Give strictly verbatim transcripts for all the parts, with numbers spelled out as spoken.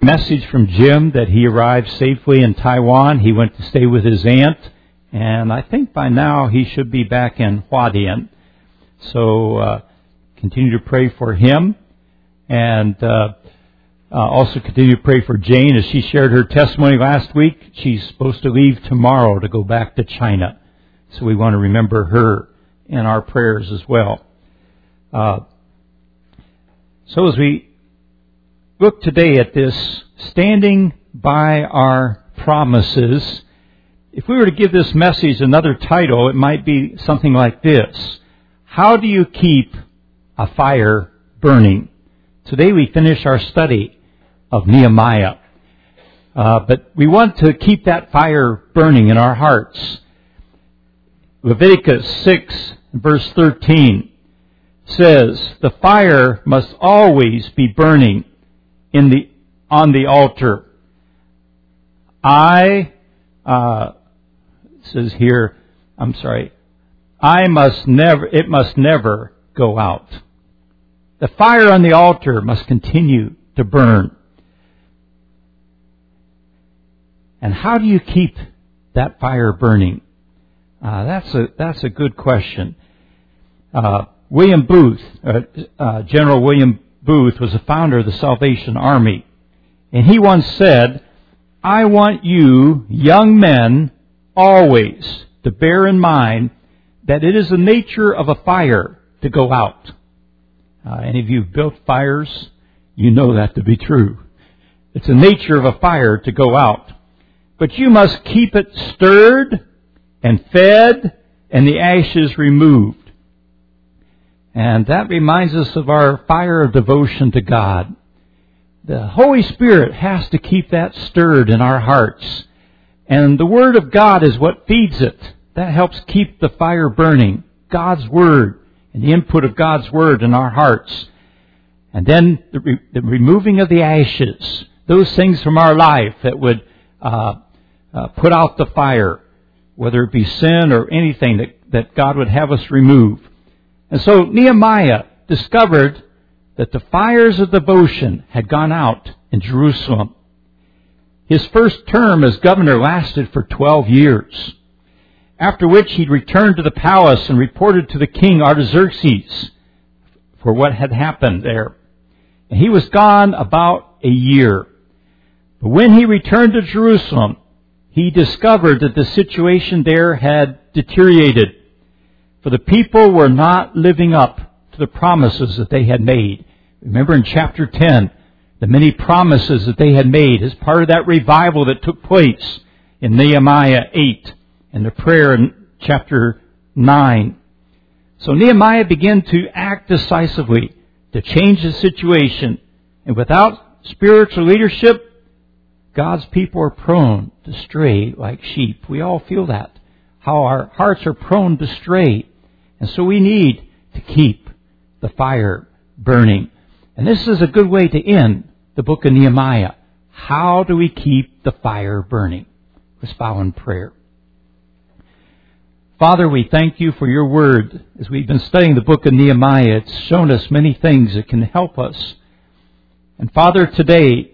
Message from Jim that he arrived safely in Taiwan. He went to stay with his aunt, and I think by now he should be back in Hualien. So uh, continue to pray for him, and uh, uh, also continue to pray for Jane as she shared her testimony last week. She's supposed to leave tomorrow to go back to China, so we want to remember her in our prayers as well. Uh, so as we look today at this, standing by our promises, if we were to give this message another title, it might be something like this: how do you keep a fire burning? Today we finish our study of Nehemiah. Uh, but we want to keep that fire burning in our hearts. Leviticus six, verse thirteen says, the fire must always be burning in the on the altar. I, uh, says here, I'm sorry, I must never, it must never go out. The fire on the altar must continue to burn. And how do you keep that fire burning? Uh, that's a that's a good question. Uh, William Booth, uh, uh, General William Booth, was the founder of the Salvation Army, and he once said, "I want you, young men, always to bear in mind that it is the nature of a fire to go out." Uh, any of you who've built fires, you know that to be true. It's the nature of a fire to go out. But you must keep it stirred and fed and the ashes removed. And that reminds us of our fire of devotion to God. The Holy Spirit has to keep that stirred in our hearts. And the Word of God is what feeds it. That helps keep the fire burning. God's Word and the input of God's Word in our hearts. And then the, re- the removing of the ashes. Those things from our life that would uh, uh, put out the fire. Whether it be sin or anything that, that God would have us remove. And so Nehemiah discovered that the fires of devotion had gone out in Jerusalem. His first term as governor lasted for twelve years, after which he returned to the palace and reported to the king Artaxerxes for what had happened there. And he was gone about a year. But when he returned to Jerusalem, he discovered that the situation there had deteriorated. For the people were not living up to the promises that they had made. Remember in chapter ten, the many promises that they had made as part of that revival that took place in Nehemiah eight and the prayer in chapter nine. So Nehemiah began to act decisively to change the situation. And without spiritual leadership, God's people are prone to stray like sheep. We all feel that, how our hearts are prone to stray. And so we need to keep the fire burning. And this is a good way to end the book of Nehemiah. How do we keep the fire burning? Let's bow in prayer. Father, we thank you for your word. As we've been studying the book of Nehemiah, it's shown us many things that can help us. And Father, today,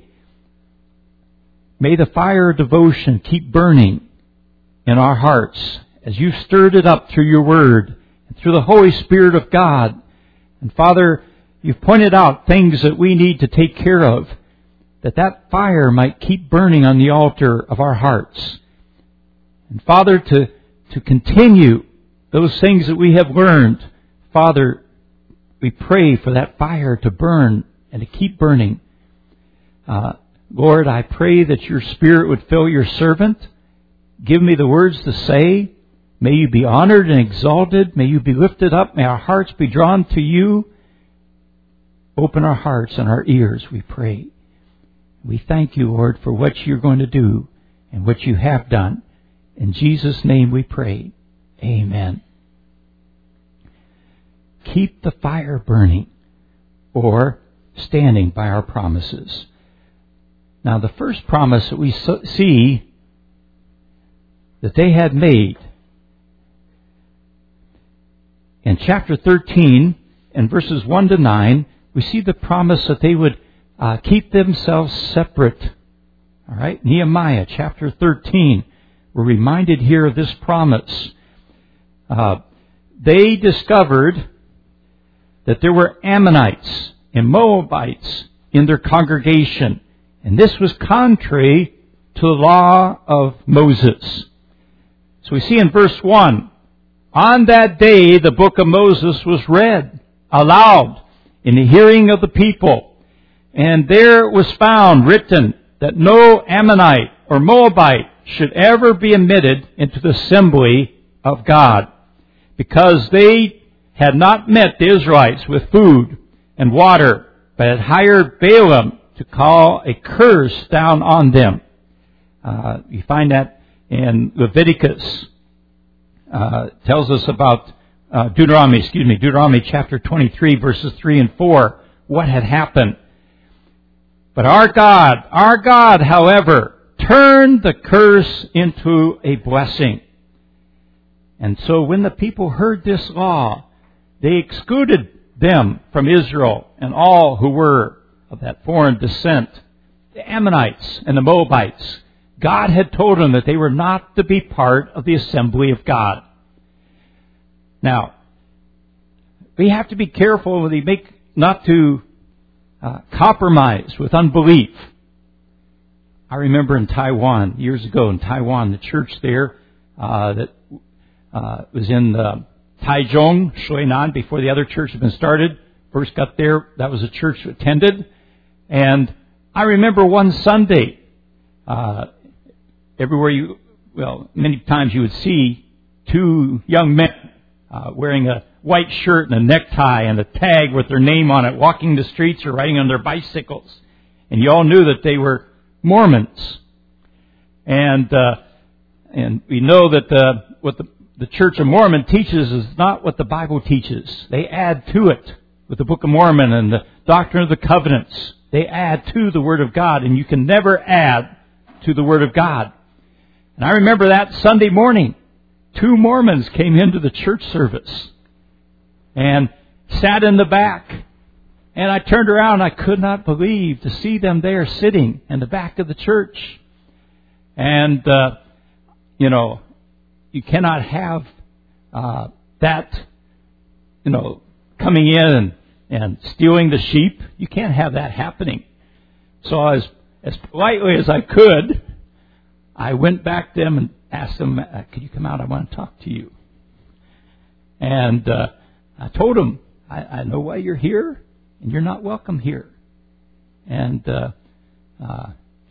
may the fire of devotion keep burning in our hearts as you've stirred it up through your word. Through the Holy Spirit of God. And Father, you've pointed out things that we need to take care of, that that fire might keep burning on the altar of our hearts. And Father, to, to continue those things that we have learned, Father, we pray for that fire to burn and to keep burning. Uh, Lord, I pray that your Spirit would fill your servant. Give me the words to say. May you be honored and exalted. May you be lifted up. May our hearts be drawn to you. Open our hearts and our ears, we pray. We thank you, Lord, for what you're going to do and what you have done. In Jesus' name we pray. Amen. Keep the fire burning, or standing by our promises. Now, the first promise that we see that they had made in chapter thirteen and verses one to nine, we see the promise that they would uh, keep themselves separate. All right, Nehemiah chapter thirteen. We're reminded here of this promise. Uh, they discovered that there were Ammonites and Moabites in their congregation. And this was contrary to the law of Moses. So we see in verse one, on that day the book of Moses was read aloud in the hearing of the people. And there was found written that no Ammonite or Moabite should ever be admitted into the assembly of God, because they had not met the Israelites with food and water, but had hired Balaam to call a curse down on them. Uh, you find that in Leviticus. Uh, tells us about uh, Deuteronomy, excuse me, Deuteronomy chapter twenty-three, verses three and four, what had happened. But our God, our God, however, turned the curse into a blessing. And so when the people heard this law, they excluded them from Israel and all who were of that foreign descent, the Ammonites and the Moabites. God had told them that they were not to be part of the assembly of God. Now, we have to be careful when we make not to uh, compromise with unbelief. I remember in Taiwan, years ago in Taiwan, the church there uh, that uh, was in the Taichung, Shuinan, before the other church had been started. First got there, that was a church attended. And I remember one Sunday, uh, everywhere you, well, many times you would see two young men uh, wearing a white shirt and a necktie and a tag with their name on it, walking the streets or riding on their bicycles. And you all knew that they were Mormons. And uh, and we know that uh, what the, the Church of Mormon teaches is not what the Bible teaches. They add to it with the Book of Mormon and the Doctrine of the Covenants. They add to the Word of God, and you can never add to the Word of God. And I remember that Sunday morning, two Mormons came into the church service and sat in the back. And I turned around and I could not believe to see them there sitting in the back of the church. And, uh, you know, you cannot have uh, that, you know, coming in and, and stealing the sheep. You can't have that happening. So as, as politely as I could, I went back to them and asked them, uh, could you come out? I want to talk to you. And uh, I told them, I, I know why you're here. And you're not welcome here. And uh, uh,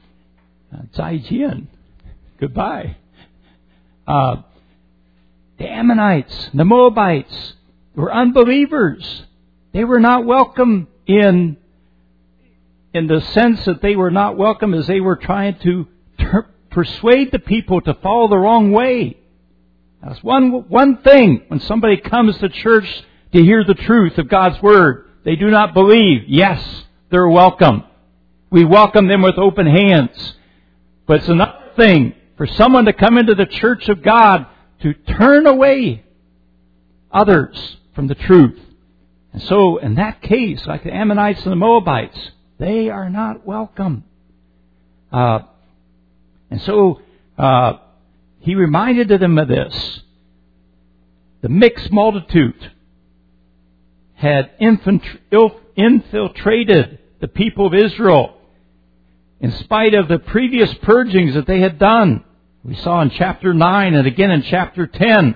Zaijian, goodbye. Uh, the Ammonites, the Moabites were unbelievers. They were not welcome in in the sense that they were not welcome as they were trying to ter- persuade the people to follow the wrong way. That's one one thing when somebody comes to church to hear the truth of God's Word. They do not believe. Yes, they're welcome. We welcome them with open hands. But it's another thing for someone to come into the church of God to turn away others from the truth. And so, in that case, like the Ammonites and the Moabites, they are not welcome. Uh, and so, uh, he reminded them of this. The mixed multitude had infiltrated the people of Israel in spite of the previous purgings that they had done. We saw in chapter nine and again in chapter ten.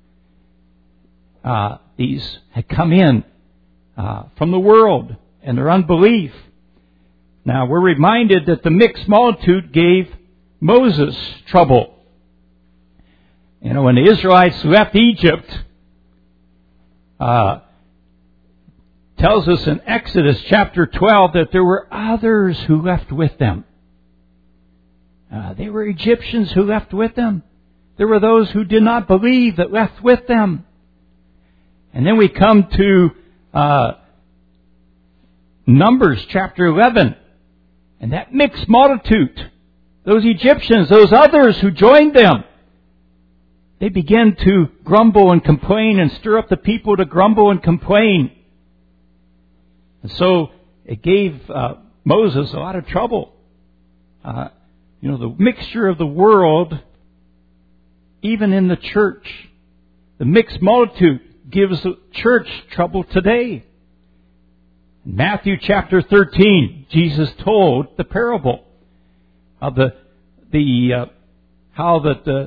Uh, these had come in uh, from the world and their unbelief. Now we're reminded that the mixed multitude gave Moses trouble. You know, when the Israelites left Egypt, uh, tells us in Exodus chapter twelve that there were others who left with them. Uh, they were Egyptians who left with them. There were those who did not believe that left with them. And then we come to uh, Numbers chapter eleven. And that mixed multitude, those Egyptians, those others who joined them, they began to grumble and complain and stir up the people to grumble and complain. And so it gave uh, Moses a lot of trouble. Uh, you know, the mixture of the world, even in the church, the mixed multitude gives the church trouble today. In Matthew chapter thirteen, Jesus told the parable of the the uh, how that the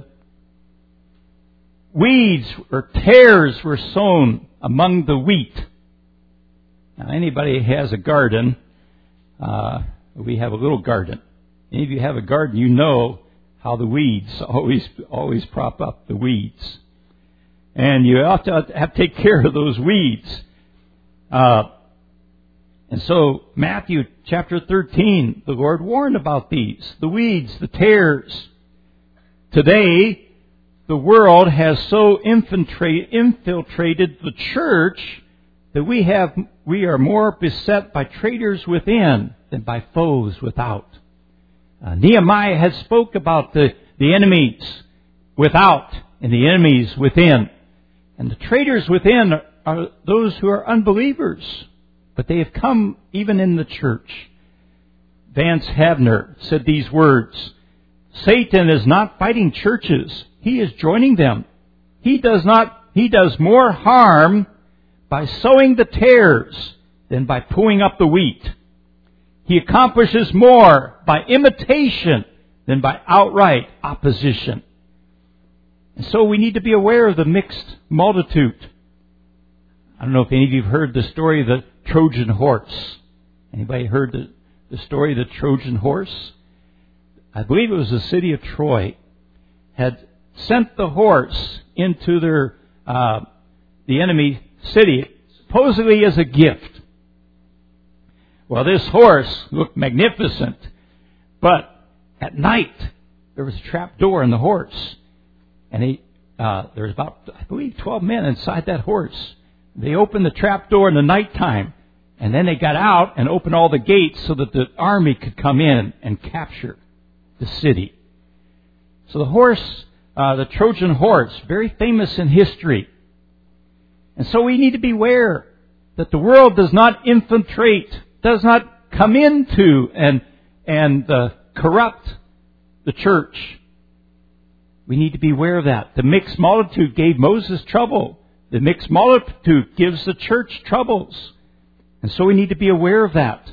weeds or tares were sown among the wheat. Now, anybody has a garden, uh, we have a little garden. Any of you have a garden, you know how the weeds always always prop up the weeds. And you have to have to take care of those weeds. Uh, and so, Matthew chapter thirteen, the Lord warned about these, the weeds, the tares. Today, the world has so infiltrate, infiltrated the church that we have we are more beset by traitors within than by foes without. Uh, Nehemiah had spoke about the, the enemies without and the enemies within. And the traitors within are, are those who are unbelievers. But they have come even in the church. Vance Havner said these words, Satan is not fighting churches. He is joining them. He does not, he does more harm by sowing the tares than by pulling up the wheat. He accomplishes more by imitation than by outright opposition. And so we need to be aware of the mixed multitude. I don't know if any of you have heard the story of the Trojan horse. Anybody heard the, the story of the Trojan horse? I believe it was the city of Troy had sent the horse into their uh, the enemy city, supposedly as a gift. Well, this horse looked magnificent, but at night there was a trap door in the horse, and he, uh, there was about, I believe, twelve men inside that horse. They opened the trap door in the nighttime, and then they got out and opened all the gates so that the army could come in and capture the city. So the horse, uh, the Trojan horse, very famous in history. And so we need to beware that the world does not infiltrate, does not come into and and uh, corrupt the church. We need to be aware of that. The mixed multitude gave Moses trouble. The mixed multitude gives the church troubles. And so we need to be aware of that.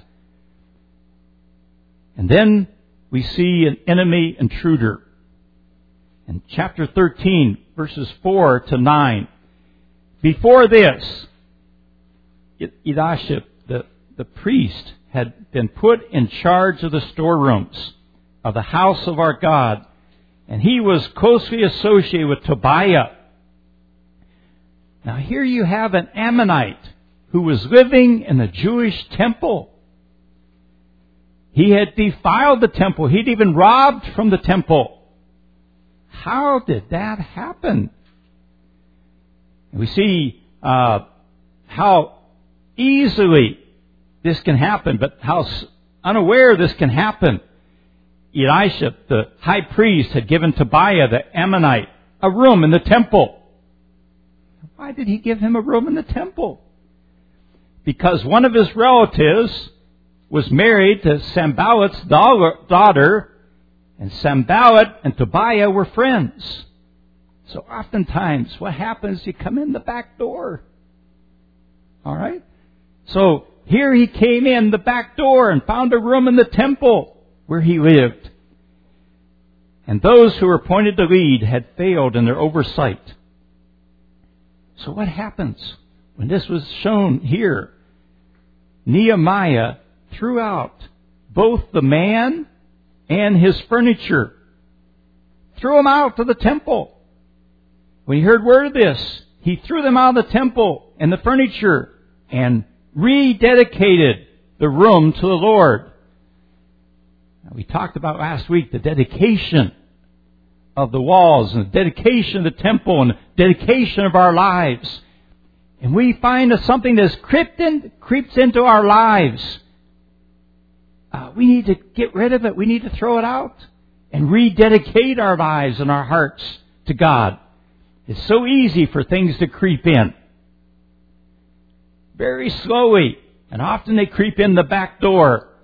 And then we see an enemy intruder. In chapter thirteen, verses four to nine. Before this, Eliashib, the, the priest, had been put in charge of the storerooms of the house of our God, and he was closely associated with Tobiah. Now here you have an Ammonite who was living in the Jewish temple. He had defiled the temple. He'd even robbed from the temple. How did that happen? We see uh, how easily this can happen, but how unaware this can happen. Eliashib, the high priest, had given Tobiah, the Ammonite, a room in the temple. Why did he give him a room in the temple? Because one of his relatives was married to Sanballat's daughter, and Sanballat and Tobiah were friends. So oftentimes, what happens, you come in the back door. All right? So here he came in the back door and found a room in the temple where he lived. And those who were appointed to lead had failed in their oversight. So what happens when this was shown here? Nehemiah threw out both the man and his furniture. Threw them out of the temple. When he heard word of this, he threw them out of the temple and the furniture and rededicated the room to the Lord. Now, we talked about last week the dedication of the walls and the dedication of the temple and the dedication of our lives. And we find that something that's crept in, creeps into our lives. Uh, we need to get rid of it. We need to throw it out and rededicate our lives and our hearts to God. It's so easy for things to creep in. Very slowly. And often they creep in the back door.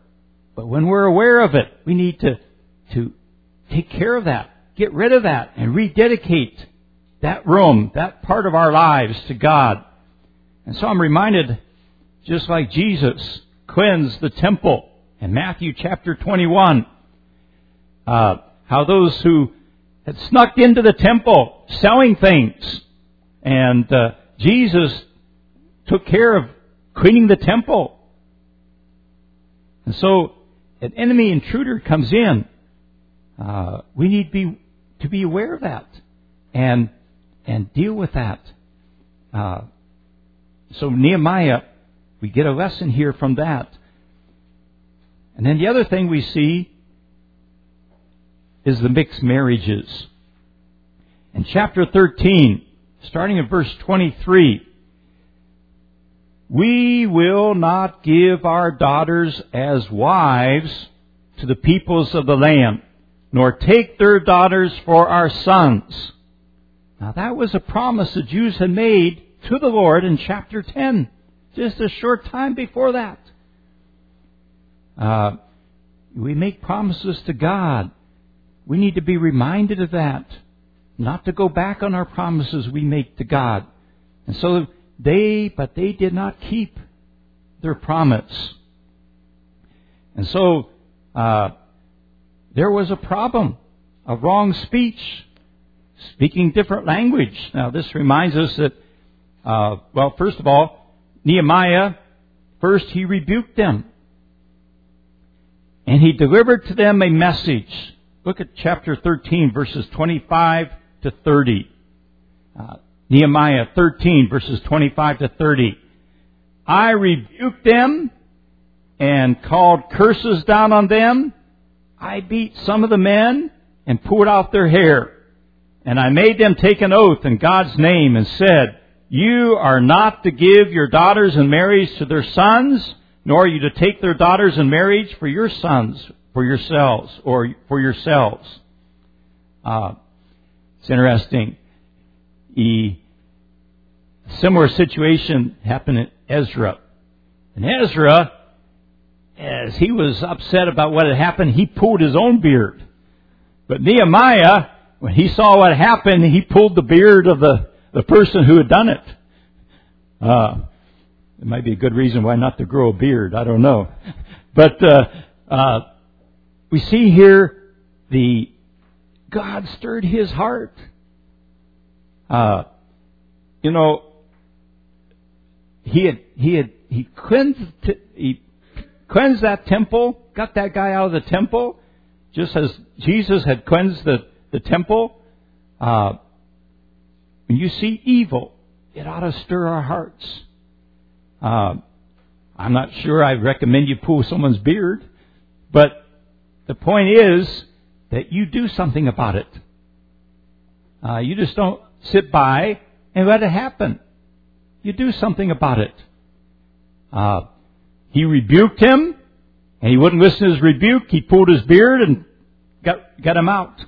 But when we're aware of it, we need to, to take care of that, get rid of that, and rededicate that room, that part of our lives to God. And so I'm reminded, just like Jesus cleansed the temple in Matthew chapter twenty-one, uh, how those who had snuck into the temple selling things, and uh, Jesus took care of cleaning the temple. And so an enemy intruder comes in. Uh, we need to be, to be aware of that and and deal with that. Uh, so Nehemiah, we get a lesson here from that. And then the other thing we see is the mixed marriages. In chapter thirteen, starting at verse twenty-three, we will not give our daughters as wives to the peoples of the land, nor take their daughters for our sons. Now that was a promise the Jews had made to the Lord in chapter ten, just a short time before that. Uh, we make promises to God. We need to be reminded of that, not to go back on our promises we make to God. And so they, but they did not keep their promise. And so uh, there was a problem of wrong speech, speaking different language. Now this reminds us that, uh, well, first of all, Nehemiah, first he rebuked them. And he delivered to them a message. Look at chapter thirteen, verses twenty-five to thirty. Uh, Nehemiah thirteen, verses twenty-five to thirty. I rebuked them and called curses down on them. I beat some of the men and pulled out their hair. And I made them take an oath in God's name and said, you are not to give your daughters in marriage to their sons, nor are you to take their daughters in marriage for your sons, for yourselves, or for yourselves. Uh, it's interesting. A similar situation happened in Ezra. And Ezra, as he was upset about what had happened, he pulled his own beard. But Nehemiah, when he saw what happened, he pulled the beard of the, the person who had done it. Uh, it might be a good reason why not to grow a beard. I don't know. But uh, uh, we see here the God stirred his heart. Uh, you know, he had he had he cleansed he cleansed that temple, got that guy out of the temple, just as Jesus had cleansed the the temple. Uh, when you see evil, it ought to stir our hearts. Uh, I'm not sure I recommend you pull someone's beard, but the point is that you do something about it. Uh, you just don't sit by and let it happen. You do something about it. Uh, he rebuked him, and he wouldn't listen to his rebuke. He pulled his beard and got got him out.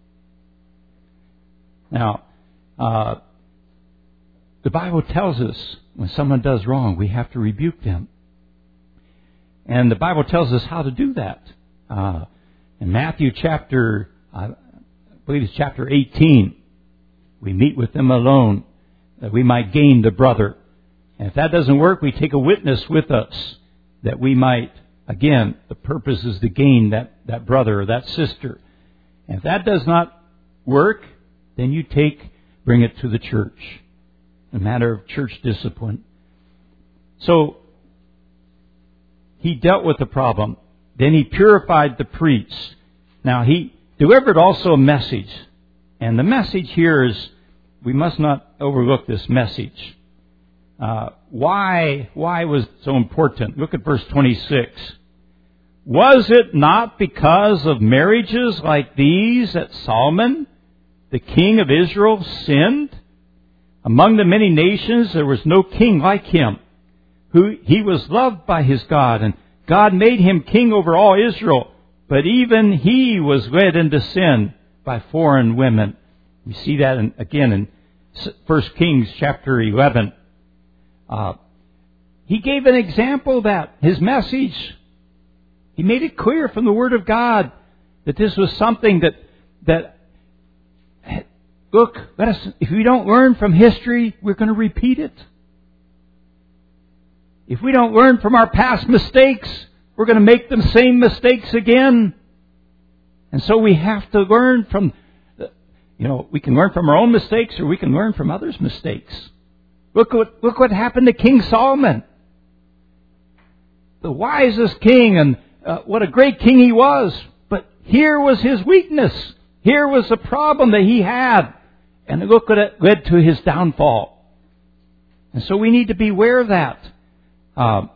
Now, uh, the Bible tells us when someone does wrong, we have to rebuke them. And the Bible tells us how to do that. Uh, in Matthew chapter, I believe it's chapter eighteen, we meet with them alone that we might gain the brother. And if that doesn't work, we take a witness with us that we might, again, the purpose is to gain that, that brother or that sister. And if that does not work, then you take, bring it to the church. A matter of church discipline. So, he dealt with the problem. Then he purified the priests. Now, he delivered also a message. And the message here is, we must not overlook this message. Uh, why, why was it so important? Look at verse twenty-six. Was it not because of marriages like these that Solomon, the king of Israel, sinned? Among the many nations there was no king like him. Who he was loved by his God, and God made him king over all Israel. But even he was led into sin by foreign women. We see that in, again in First Kings chapter eleven. Uh, he gave an example of that. His message, He made it clear from the Word of God that this was something that, that, look, let us, if we don't learn from history, we're going to repeat it. If we don't learn from our past mistakes, we're going to make the same mistakes again. And so we have to learn from, you know, we can learn from our own mistakes or we can learn from others' mistakes. Look what, look what happened to King Solomon. The wisest king, and uh, what a great king he was. But here was his weakness. Here was the problem that he had. And look what it led to his downfall. And so we need to be aware of that. Uh,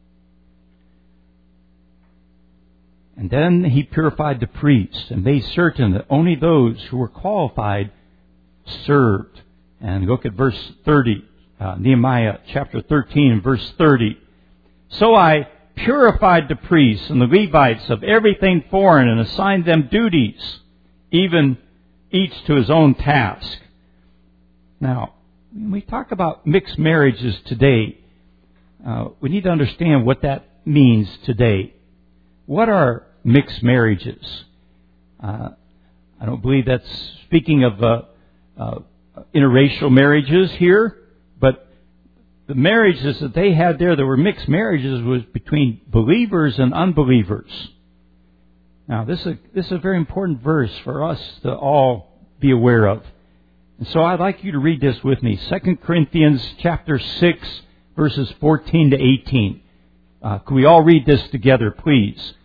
and then he purified the priests and made certain that only those who were qualified served. And look at verse thirty, uh, Nehemiah chapter thirteen, verse thirty. So I purified the priests and the Levites of everything foreign and assigned them duties, even each to his own task. Now, when we talk about mixed marriages today, uh, we need to understand what that means today. What are mixed marriages? Uh, I don't believe that's speaking of uh, uh, interracial marriages here, but the marriages that they had there that were mixed marriages was between believers and unbelievers. Now, this is a, this is a very important verse for us to all be aware of. And so I'd like you to read this with me. Second Corinthians chapter six, verses fourteen to eighteen. Uh, can we all read this together, please?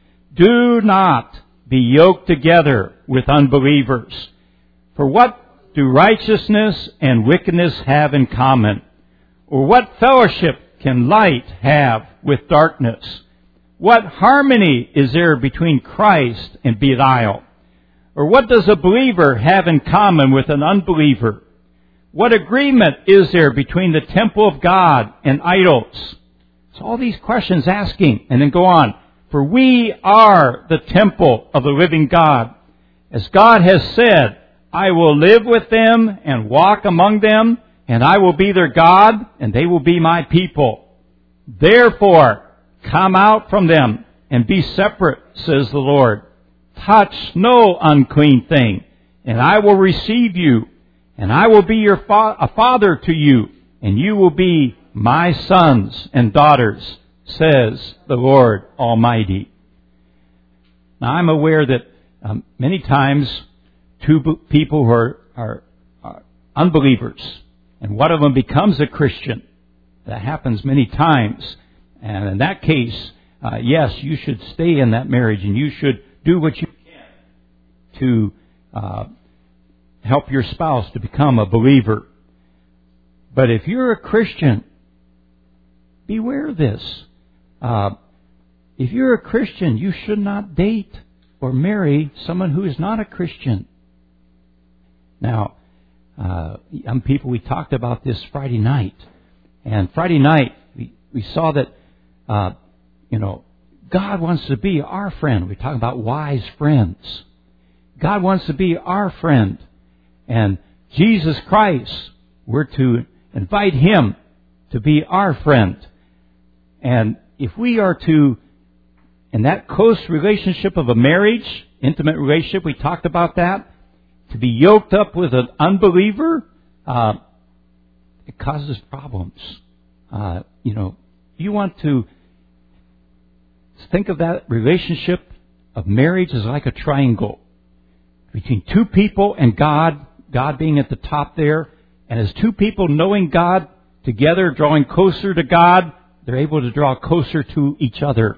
Do not be yoked together with unbelievers. For what do righteousness and wickedness have in common? Or what fellowship can light have with darkness? What harmony is there between Christ and Belial? Or what does a believer have in common with an unbeliever? What agreement is there between the temple of God and idols? So all these questions asking, and then go on. For we are the temple of the living God. As God has said, I will live with them and walk among them, and I will be their God, and they will be my people. Therefore, come out from them and be separate, says the Lord. Touch no unclean thing, and I will receive you, and I will be your fa- a father to you, and you will be my sons and daughters, says the Lord Almighty. Now, I'm aware that um, many times two b- people who are, are, are unbelievers, and one of them becomes a Christian. That happens many times. And in that case, uh, yes, you should stay in that marriage, and you should do what you can to uh, help your spouse to become a believer. But if you're a Christian, beware of this. Uh, if you're a Christian, you should not date or marry someone who is not a Christian. Now, uh, young people, we talked about this Friday night. And Friday night, we, we saw that, uh, you know, God wants to be our friend. We're talking about wise friends. God wants to be our friend. And Jesus Christ, we're to invite Him to be our friend. And if we are to, in that close relationship of a marriage, intimate relationship, we talked about that, to be yoked up with an unbeliever, uh, it causes problems. Uh, you know, you want to think of that relationship of marriage as like a triangle between two people and God, God being at the top there. And as two people knowing God together, drawing closer to God, they're able to draw closer to each other.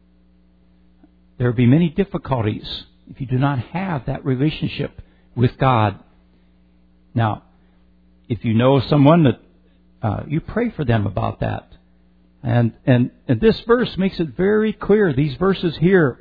There will be many difficulties if you do not have that relationship with God. Now, if you know someone that uh, you pray for them about that. And, and and this verse makes it very clear. These verses here,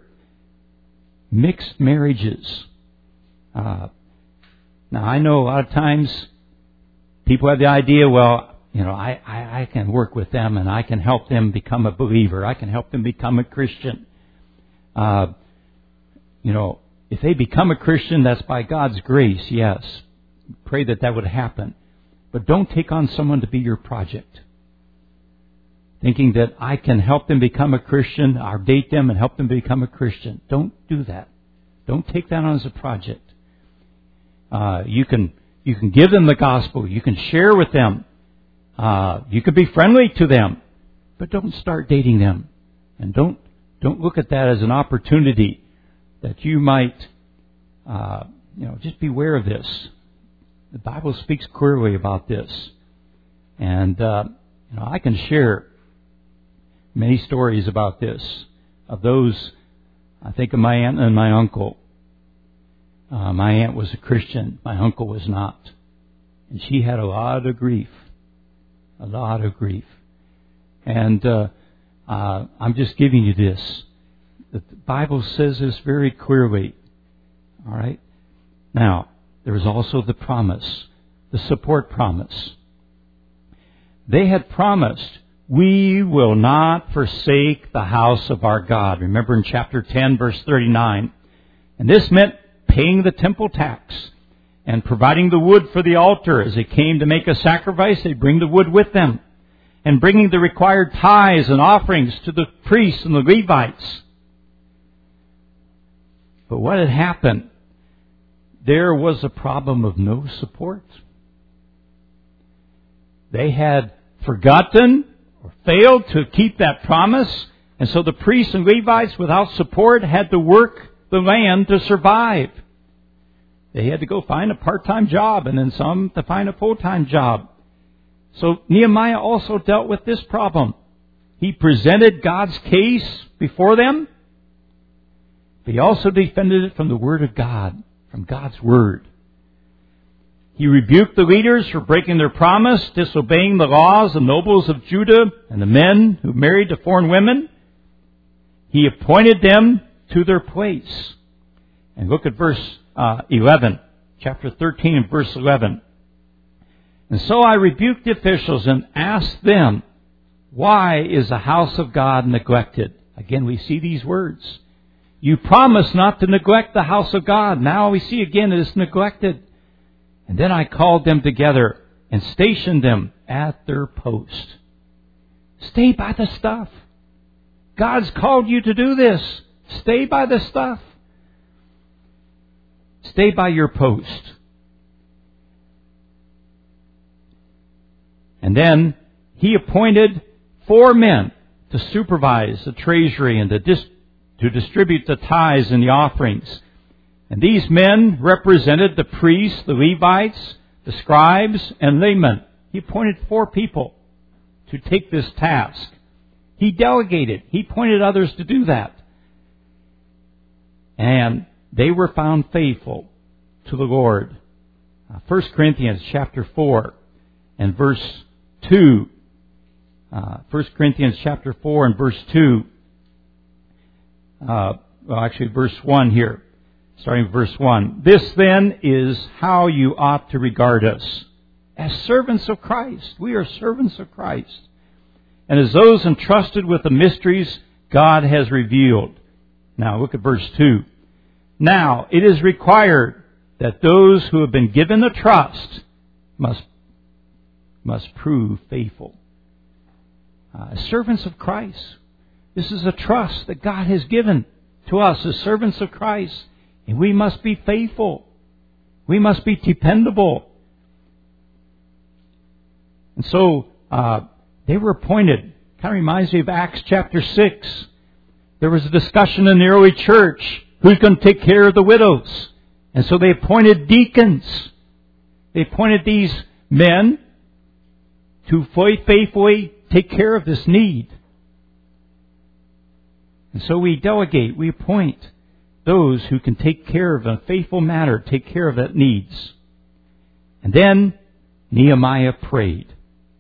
mixed marriages. Uh, now, I know a lot of times people have the idea, well, you know, I, I, I can work with them and I can help them become a believer. I can help them become a Christian. Uh, you know, if they become a Christian, that's by God's grace, yes. Pray that that would happen. But don't take on someone to be your project. thinking that I can help them become a Christian, or date them and help them become a Christian. Don't do that. Don't take that on as a project. Uh, you can you can give them the gospel. You can share with them. Uh, you can be friendly to them, but don't start dating them, and don't don't look at that as an opportunity that you might, uh, you know, just beware of this. The Bible speaks clearly about this, and uh, you know, I can share many stories about this, of those. I think of my aunt and my uncle. Uh, my aunt was a Christian. My uncle was not. And she had a lot of grief. A lot of grief. And uh, uh, I'm just giving you this. The Bible says this very clearly. All right? Now, there is also the promise, the support promise. They had promised, we will not forsake the house of our God. Remember in chapter ten, verse thirty-nine. And this meant paying the temple tax and providing the wood for the altar. As they came to make a sacrifice, they bring the wood with them. And bringing the required tithes and offerings to the priests and the Levites. But what had happened? There was a problem of no support. They had forgotten or failed to keep that promise. And so the priests and Levites, without support, had to work the land to survive. They had to go find a part-time job, and then some to find a full-time job. So Nehemiah also dealt with this problem. He presented God's case before them, but he also defended it from the Word of God, from God's Word. He rebuked the leaders for breaking their promise, disobeying the laws, the nobles of Judah and the men who married to foreign women. He appointed them to their place. And look at verse uh, eleven, chapter thirteen and verse eleven. And so I rebuked the officials and asked them, why is the house of God neglected? Again, we see these words. You promised not to neglect the house of God. Now we see again it is neglected. And then I called them together and stationed them at their post. Stay by the stuff. God's called you to do this. Stay by the stuff. Stay by your post. And then he appointed four men to supervise the treasury and to, dis- to distribute the tithes and the offerings. And these men represented the priests, the Levites, the scribes, and laymen. He appointed four people to take this task. He delegated. He appointed others to do that. And they were found faithful to the Lord. Uh, First Corinthians chapter four and verse two. Uh, First Corinthians chapter four and verse two. Uh, well, actually verse one here. Starting with verse one. This then is how you ought to regard us. As servants of Christ. We are servants of Christ. And as those entrusted with the mysteries God has revealed. Now look at verse two. Now it is required that those who have been given the trust must, must prove faithful. Uh, as servants of Christ. This is a trust that God has given to us as servants of Christ. And we must be faithful. We must be dependable. And so, uh, they were appointed. Kind of reminds me of Acts chapter six. There was a discussion in the early church. Who's going to take care of the widows? And so they appointed deacons. They appointed these men to faithfully take care of this need. And so we delegate, we appoint those who can take care of a faithful matter, take care of that needs. And then Nehemiah prayed.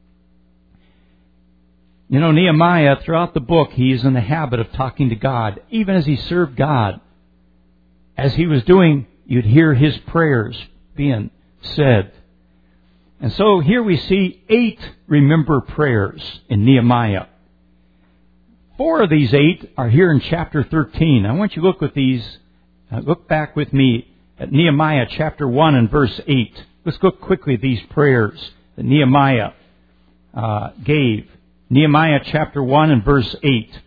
You know, Nehemiah, throughout the book, he is in the habit of talking to God, even as he served God. As he was doing, you'd hear his prayers being said. And so here we see eight remember prayers in Nehemiah. Four of these eight are here in chapter thirteen. I want you to look with these, uh, look back with me at Nehemiah chapter one and verse eight. Let's look quickly at these prayers that Nehemiah uh, gave. Nehemiah chapter one and verse eight.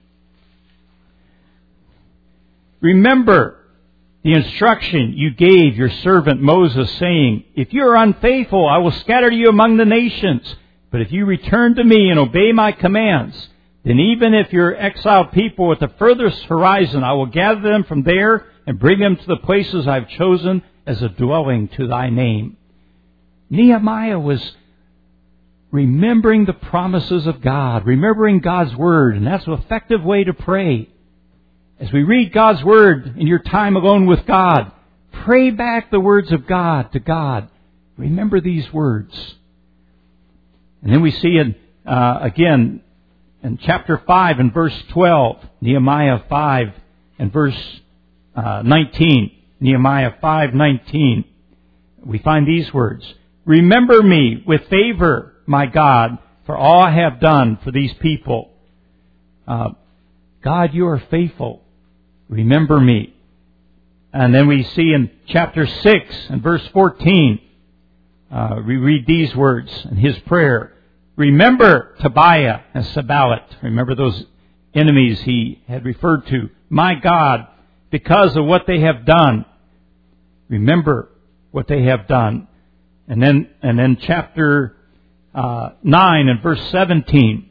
Remember the instruction you gave your servant Moses, saying, if you are unfaithful, I will scatter you among the nations. But if you return to me and obey my commands, then even if you're exiled people at the furthest horizon, I will gather them from there and bring them to the places I've chosen as a dwelling to thy name. Nehemiah was remembering the promises of God, remembering God's Word, and that's an effective way to pray. As we read God's Word in your time alone with God, pray back the words of God to God. Remember these words. And then we see in, uh, again in chapter five and verse twelve, Nehemiah five and verse uh, nineteen, Nehemiah five nineteen, we find these words. Remember me with favor, my God, for all I have done for these people. Uh, God, you are faithful. Remember me. And then we see in chapter six and verse fourteen, uh, we read these words in his prayer. Remember Tobiah and Sanballat. Remember those enemies he had referred to. My God, because of what they have done. Remember what they have done. And then, and then chapter uh, nine and verse seventeen.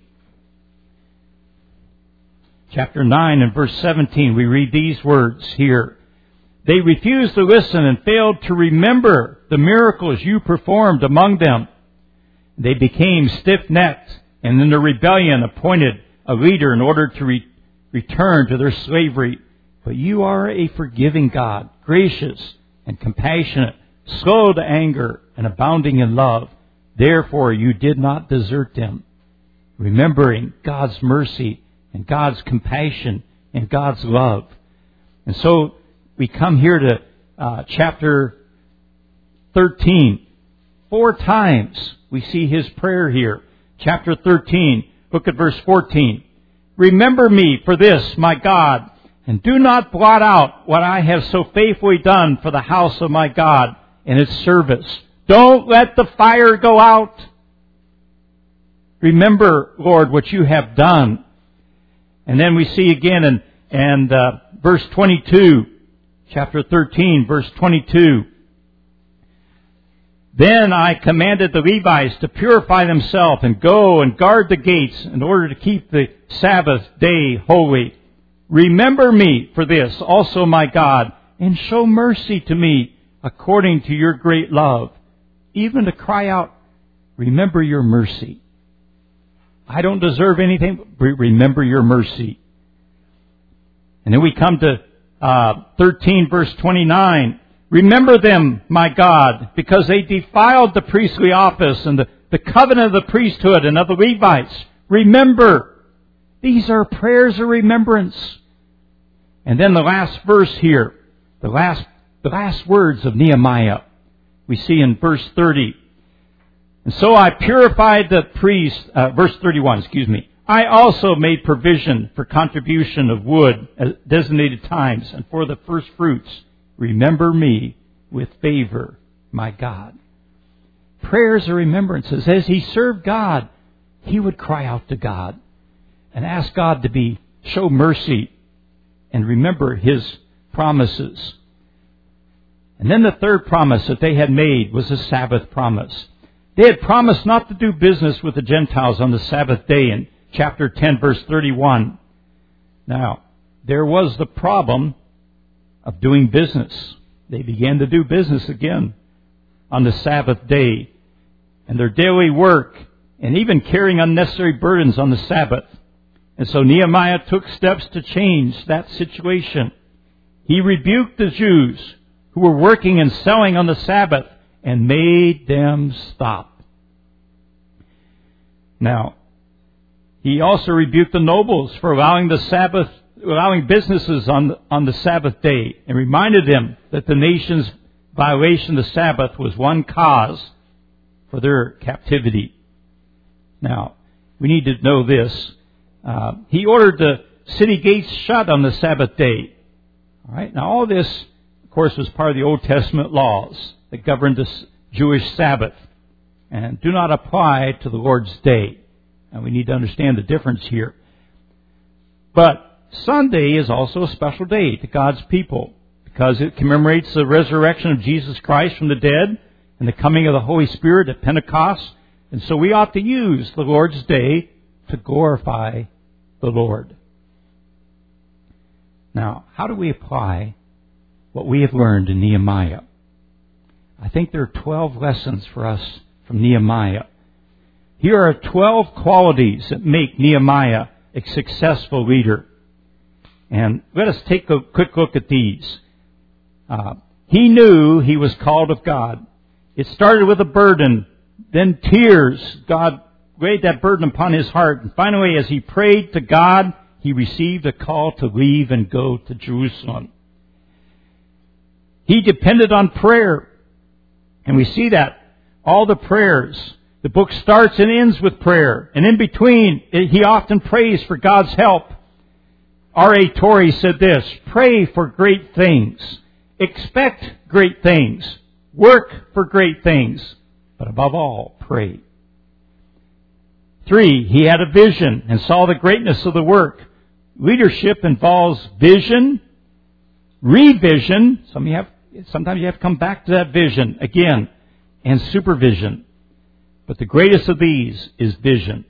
Chapter nine and verse seventeen, we read these words here. They refused to listen and failed to remember the miracles you performed among them. They became stiff-necked and in their rebellion appointed a leader in order to re- return to their slavery. But you are a forgiving God, gracious and compassionate, slow to anger and abounding in love. Therefore you did not desert them. Remembering God's mercy and God's compassion and God's love. And so we come here to uh, chapter thirteen. Four times we see his prayer here. Chapter thirteen, look at verse fourteen. Remember me for this, my God, and do not blot out what I have so faithfully done for the house of my God and its service. Don't let the fire go out. Remember, Lord, what you have done. And then we see again in and uh, verse twenty-two, chapter thirteen, verse twenty-two. Then I commanded the Levites to purify themselves and go and guard the gates in order to keep the Sabbath day holy. Remember me for this also, my God, and show mercy to me according to your great love. Even to cry out, remember your mercy. I don't deserve anything, but remember your mercy. And then we come to uh, thirteen verse twenty-nine. Remember them, my God, because they defiled the priestly office and the, the covenant of the priesthood and of the Levites. Remember. These are prayers of remembrance. And then the last verse here, the last, the last words of Nehemiah, we see in verse thirty. And so I purified the priest, uh, verse thirty-one, excuse me. I also made provision for contribution of wood at designated times and for the first fruits. Remember me with favor, my God. Prayers of remembrances. As he served God, he would cry out to God and ask God to be show mercy and remember his promises. And then the third promise that they had made was a Sabbath promise. They had promised not to do business with the Gentiles on the Sabbath day in chapter ten, verse thirty-one. Now, there was the problem of doing business. They began to do business again on the Sabbath day and their daily work and even carrying unnecessary burdens on the Sabbath. And so Nehemiah took steps to change that situation. He rebuked the Jews who were working and selling on the Sabbath and made them stop. Now, he also rebuked the nobles for allowing the Sabbath, allowing businesses on the, on the Sabbath day, and reminded them that the nation's violation of the Sabbath was one cause for their captivity. Now, we need to know this. Uh, he ordered the city gates shut on the Sabbath day. All right. Now, all this, of course, was part of the Old Testament laws that governed the Jewish Sabbath and do not apply to the Lord's day. And we need to understand the difference here. But Sunday is also a special day to God's people because it commemorates the resurrection of Jesus Christ from the dead and the coming of the Holy Spirit at Pentecost. And so we ought to use the Lord's Day to glorify the Lord. Now, how do we apply what we have learned in Nehemiah? I think there are twelve lessons for us from Nehemiah. Here are twelve qualities that make Nehemiah a successful leader. And let us take a quick look at these. Uh, he knew he was called of God. It started with a burden, then tears. God laid that burden upon his heart. And finally, as he prayed to God, he received a call to leave and go to Jerusalem. He depended on prayer. And we see that. All the prayers. The book starts and ends with prayer. And in between, he often prays for God's help. R A Torrey said this, pray for great things. Expect great things. Work for great things. But above all, pray. Three, he had a vision and saw the greatness of the work. Leadership involves vision, revision. Some you have, sometimes you have to come back to that vision again, and supervision. But the greatest of these is vision.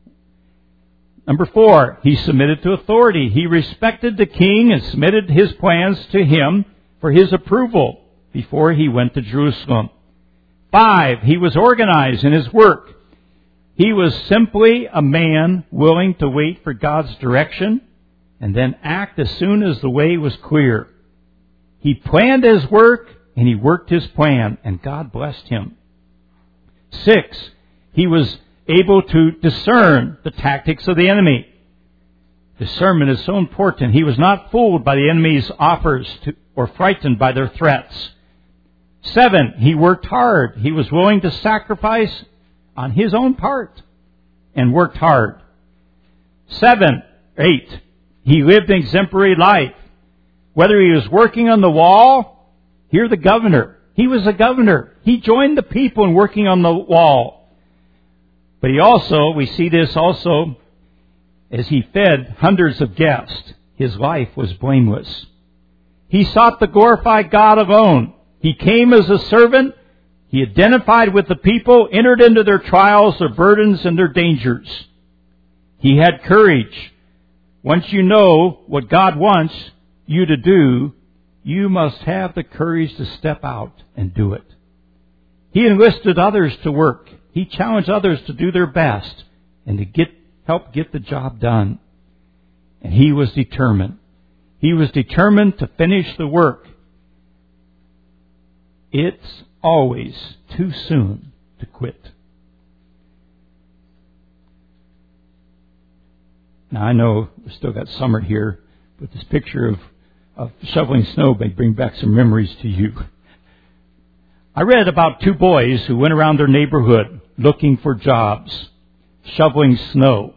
Number four, he submitted to authority. He respected the king and submitted his plans to him for his approval before he went to Jerusalem. Five, he was organized in his work. He was simply a man willing to wait for God's direction and then act as soon as the way was clear. He planned his work and he worked his plan, and God blessed him. Six, he was able to discern the tactics of the enemy. Discernment is so important. He was not fooled by the enemy's offers to, or frightened by their threats. Seven, he worked hard. He was willing to sacrifice on his own part and worked hard. Seven, eight, he lived an exemplary life. Whether he was working on the wall, here the governor. He was a governor. He joined the people in working on the wall. But he also, we see this also, as he fed hundreds of guests, his life was blameless. He sought to glorify God alone. He came as a servant. He identified with the people, entered into their trials, their burdens, and their dangers. He had courage. Once you know what God wants you to do, you must have the courage to step out and do it. He enlisted others to work. He challenged others to do their best and to get help get the job done. And he was determined. He was determined to finish the work. It's always too soon to quit. Now I know we've still got summer here, but this picture of, of shoveling snow may bring back some memories to you. I read about two boys who went around their neighborhood looking for jobs, shoveling snow.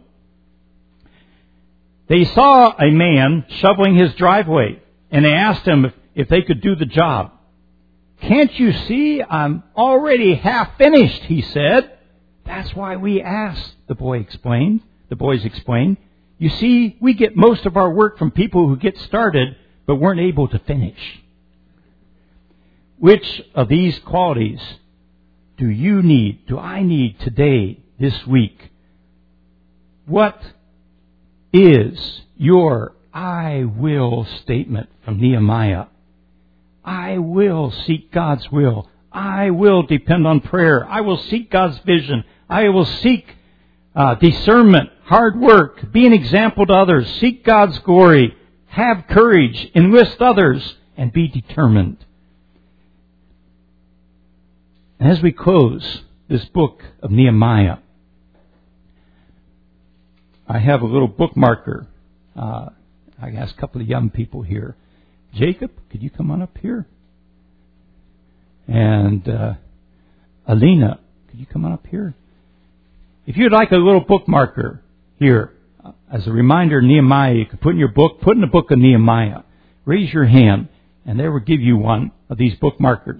They saw a man shoveling his driveway, and they asked him if, if they could do the job. "Can't you see I'm already half finished?" he said. "That's why we asked," the boy explained. The boys explained. "You see, we get most of our work from people who get started but weren't able to finish." Which of these qualities do you need, do I need today, this week? What is your I will statement from Nehemiah? I will seek God's will. I will depend on prayer. I will seek God's vision. I will seek uh, discernment, hard work, be an example to others, seek God's glory, have courage, enlist others, and be determined. And as we close this book of Nehemiah, I have a little bookmarker. Uh, I asked a couple of young people here. Jacob, could you come on up here? And uh, Alina, could you come on up here? If you'd like a little bookmarker here, uh, as a reminder, Nehemiah, you could put in your book, put in the book of Nehemiah. Raise your hand, and they will give you one of these bookmarkers.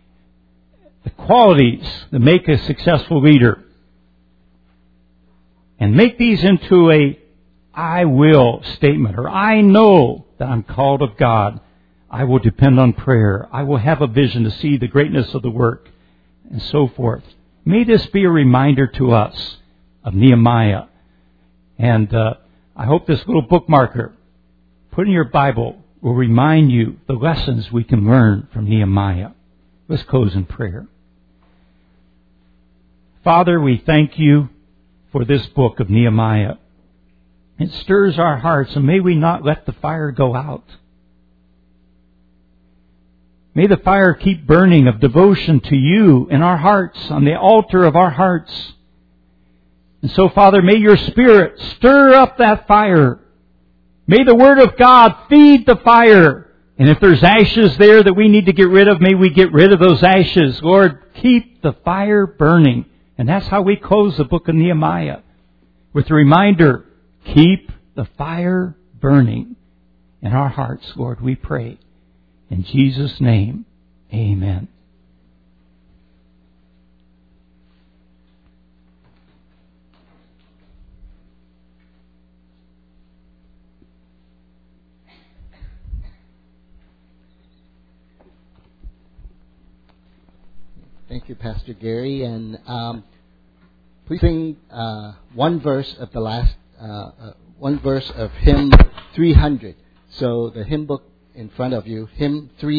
The qualities that make a successful leader. and make these into a I will statement, or I know that I'm called of God. I will depend on prayer. I will have a vision to see the greatness of the work, and so forth. May this be a reminder to us of Nehemiah. And uh, I hope this little bookmarker put in your Bible will remind you the lessons we can learn from Nehemiah. Let's close in prayer. Father, we thank you for this book of Nehemiah. It stirs our hearts, and may we not let the fire go out. May the fire keep burning of devotion to you in our hearts, on the altar of our hearts. And so, Father, may your Spirit stir up that fire. May the Word of God feed the fire. And if there's ashes there that we need to get rid of, may we get rid of those ashes. Lord, keep the fire burning. And that's how we close the book of Nehemiah, with the reminder, keep the fire burning in our hearts, Lord, we pray. In Jesus' name, amen. Thank you, Pastor Gary. And um, please sing uh, one verse of the last, uh, uh, one verse of hymn three hundred. So the hymn book in front of you, hymn three